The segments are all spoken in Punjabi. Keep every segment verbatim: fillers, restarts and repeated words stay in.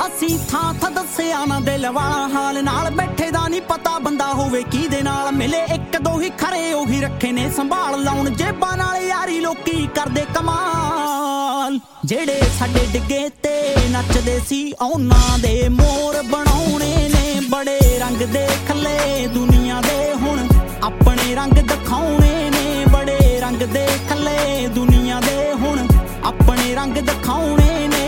ਅਸੀਂ ਥਾਂ ਥਾਂ ਦੱਸਿਆ ਨਾ ਦਿਲ ਵਾਲਾ ਹਾਲ, ਨਾਲ ਬੈਠੇ ਦਾ ਨਹੀਂ ਪਤਾ ਬੰਦਾ ਹੋਵੇ ਕਿਹਦੇ ਨਾਲ ਮਿਲੇ। ਇੱਕ ਦੋ ਹੀ ਖਰੇ ਉਹੀ ਰੱਖੇ ਨੇ ਸੰਭਾਲ, ਲਾਉਣ ਜੇਬਾਂ ਨਾਲ ਯਾਰੀ ਲੋਕੀ ਕਰਦੇ ਕਮਾਲ। ਜਿਹੜੇ ਸਾਡੇ ਡਿੱਗੇ ਤੇ ਨੱਚਦੇ ਸੀ ਉਹਨਾਂ ਦੇ ਮੋਰ ਬਣਾਉਣੇ ਨੇ, ਬੜੇ ਰੰਗ ਦੇ ਖੱਲੇ ਦੁਨੀਆ ਦੇ ਹੁਣ ਆਪਣੇ ਰੰਗ ਦਿਖਾਉਣੇ ਨੇ, ਬੜੇ ਰੰਗ ਦੇ ਖੱਲੇ ਦੁਨੀਆ ਦੇ ਹੁਣ ਆਪਣੇ ਰੰਗ ਦਿਖਾਉਣੇ ਨੇ।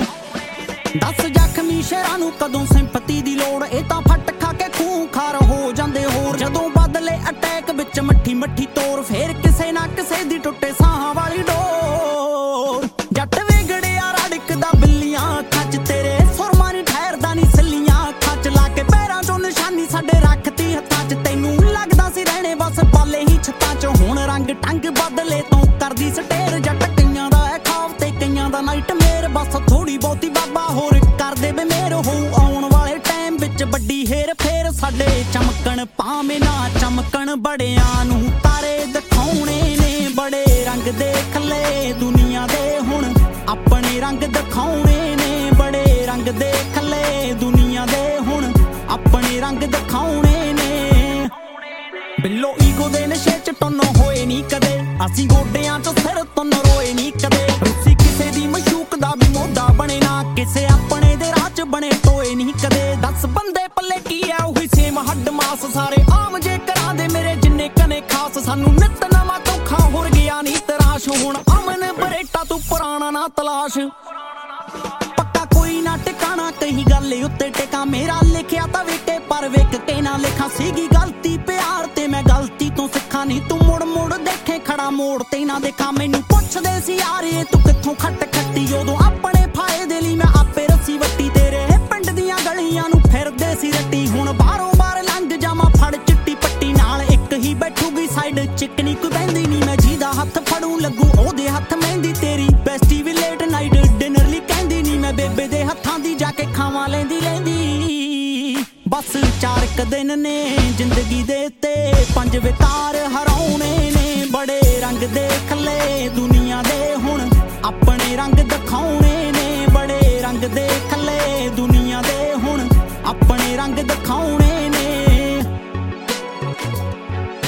ਦੱਸ ਜ਼ਖਮੀ ਸ਼ਹਿਰਾਂ ਨੂੰ ਕਦੋਂ ਸਿੰਪਤੀ ਦੀ ਲੋੜ, ਇਹ ਤਾਂ ਫੱਟ ਖਾ ਕੇ ਖੂਨ ਖਾਰ ਹੋ ਜਾਂਦੇ ਹੋਰ। ਜਦੋਂ ਬਦਲੇ ਅਟੈਕ ਵਿੱਚ ਮੱਠੀ ਮੱਠੀ ਤੋਰ, ਫੇਰ ਕਿਸੇ ਨਾ ਕਿਸੇ ਦੀ ਟੁੱਟੇ ਸਾਹਾਂ ਵਾਲੀ ਡੋਰ। ਜੱਟ ਵਿਗੜਿਆ ਰੜਕਦਾ ਬਿੱਲੀਆਂ ਅੱਖਾਂ 'ਚ ਤੇਰੇ, ਸੁਰਮਾ ਨੀ ਠਹਿਰਦਾ ਨੀ ਸੱਲੀਆਂ ਅੱਖਾਂ 'ਚ, ਲਾ ਕੇ ਪੈਰਾਂ 'ਚੋਂ ਨਿਸ਼ਾਨੀ ਸਾਡੇ ਰੱਖਤੀ ਹੱਥਾਂ 'ਚ। ਤੈਨੂੰ ਲੱਗਦਾ ਸੀ ਰਹਿਣੇ ਬਸ ਪਾਲੇ ਹੀ ਛੱਤਾਂ 'ਚ, ਹੁਣ ਰੰਗ ਟੰਗ ਬਦਲੇ ਤੋਂ ਕਰਦੀ ਸਟੇਰ। ਜੱਟ ਕਈਆਂ ਦਾ ਹੈ ਖਾਬ ਤੇ ਕਈਆਂ ਦਾ ਨਾਈਟ ਮੇਰ, ਬਸ ਥੋੜੀ ਬਹੁਤੀ ਬਾਬਾ ਹੋਰ ਕਰਦੇ ਵੇ ਮੇਰ ਹੋਊ ਆਉਣ ਵਾਲੇ ਟਾਈਮ ਵਿੱਚ ਵੱਡੀ ਹੇਰ ਫੇਰ। ਸਾਡੇ ਚਮਕਣ ਭਾਵੇਂ ਨਾ ਚਮਕਣ, ਬੜਿਆਂ ਨੂੰ ਤਾਰੇ ਦਿਖਾਉਣੇ ਨੇ, ਬੜੇ ਰੰਗ ਦੇ ਖੱਲੇ ਦੁਨੀਆ ਦੇ ਹੁਣ ਆਪਣੇ ਰੰਗ ਦਿਖਾਉਣੇ ਨੇ, ਬੜੇ ਰੰਗ ਦੇ ਖੱਲੇ ਦੁਨੀਆ ਦੇ ਹੁਣ ਆਪਣੇ ਰੰਗ ਦਿਖਾਉਣੇ ਨੇ। ਬਿੱਲੋ ਈਗੋ ਦੇ ਨਸ਼ੇ 'ਚ ਟੁੰਨ ਹੋਏ ਨੀ ਕਦੇ, ਅਸੀਂ ਗੋਡਿਆਂ 'ਚ ਸਿਰ ਤੁੰਨ ਰੋਏ ਨੀ ਕਦੇ। ਰੁੱਸੀ ਕਿਸੇ ਦੀ ਮਸ਼ੂਕ ਦਾ ਵੀ ਮੋਢਾ ਬਣੇ ਨਾ, ਕਿਸੇ ਆਪਣੇ ਦੇ ਰਾਹ 'ਚ ਬਣੇ ਟੋਏ ਨੀ ਕਦੇ। ਦੱਸ ਬੰਦੇ ਪੱਲੇ ਕੀ ਐ ਉਹੀ ਸੇਮ ਹੱਡ ਮਾਸ, ਸਾਰੇ ਆਮ ਜੇ ਕਰਾਂ ਦੇ ਮੇਰੇ ਜਿੰਨੇ ਕਨੇ ਖਾਸ। ਸਾਨੂੰ ਨਿੱਤ ਨਵਾਂ ਧੋਖਾ ਹੋਰ ਗਿਆ ਨੀ ਤਰਾਸ਼, ਹੁਣ ਅਮਨ ਬਰੇਟਾ ਤੂੰ ਪੁਰਾਣਾ ਨਾ ਤਲਾਸ਼। ਪੱਕਾ ਕੋਈ ਨਾ ਟਿਕਾਣਾ ਕਹੀ ਗੱਲ ਉੱਤੇ ਟਿਕਾ, ਮੇਰਾ ਲਿਖਿਆ ਤਾਂ ਵੇਖੇ ਪਰ ਵੇਖ ਕੇ ਨਾ ਲਿਖਾਂ। ਸੀਗੀ ਗਲਤੀ ਪਿਆਰ ਤੇ ਮੈਂ ਗਲਤੀ ਤੋਂ ਸਿੱਖਾਂ, ਨੀ ਤੂੰ ਮੁੜ ਮੁੜ ਦੇਖੇ ਖੜਾ ਮੋੜ ਤੇ ਨਾ ਦੇਖਾਂ। ਮੈਨੂੰ ਪੁੱਛਦੇ ਸੀ ਯਾਰੇ ਤੂੰ ਕਿੱਥੋਂ ਖੱਟ ਖੱਟੀ, ਉਦੋਂ ਆਪਣੇ ਫਾਇਦੇ ਲਈ ਮੈਂ ਆਪੇ ਰੱਸੀ ਵੱਟੀ। ਤੇਰੇ ਪਿੰਡ ਦੀਆਂ ਗਲੀਆਂ ਨੂੰ ਫਿਰਦੇ ਸੀ ਰੱਟੀ, ਹੁਣ ਬਾਹਰੋਂ ਬਾਹਰ ਲੰਘ ਜਾਵਾਂ ਫੜ ਚਿੱਟੀ ਪੱਟੀ। ਨਾਲ ਇੱਕ ਹੀ ਬੈਠੂਗੀ ਸਾਈਡ ਚਿਕਨੀ ਕੋਈ ਬਹਿੰਦੀ ਨੀ, ਮੈਂ ਜਿਹਦਾ ਹੱਥ ਫੜੂ ਲੱਗੂ ਉਹਦੇ ਹੱਥ ਮਹਿੰਦੀ। ਤੇਰੀ ਬੈਸਟੀ ਵੀ ਲੇਟ ਨਾਈਟ ਡਿਨਰ ਲਈ ਕਹਿੰਦੀ ਨੀ, ਮੈਂ ਬੇਬੇ ਦੇ ਹੱਥਾਂ ਦੀ ਜਾ ਕੇ ਖਾਵਾਂ ਲੈਂਦੀ ਲੈਂਦੀ। ਬਸ ਚਾਰ ਕ ਦਿਨ ਨੇ ਜ਼ਿੰਦਗੀ ਦੇ ਤੇ ਪੰਜ ਵਿਕਾਰ ਹਰਾਉਣੇ ਨੇ, ਬੜੇ ਰੰਗ ਦੇ ਖੱਲੇ ਦੁਨੀਆ ਦੇ ਹੁਣ ਆਪਣੇ ਰੰਗ ਦਿਖਾਉਣੇ ਨੇ, ਬੜੇ ਰੰਗ ਦੇ ਖੱਲੇ ਦੁਨੀਆ ਦੇ ਹੁਣ ਆਪਣੇ ਰੰਗ ਦਿਖਾਉਣੇ ਨੇ।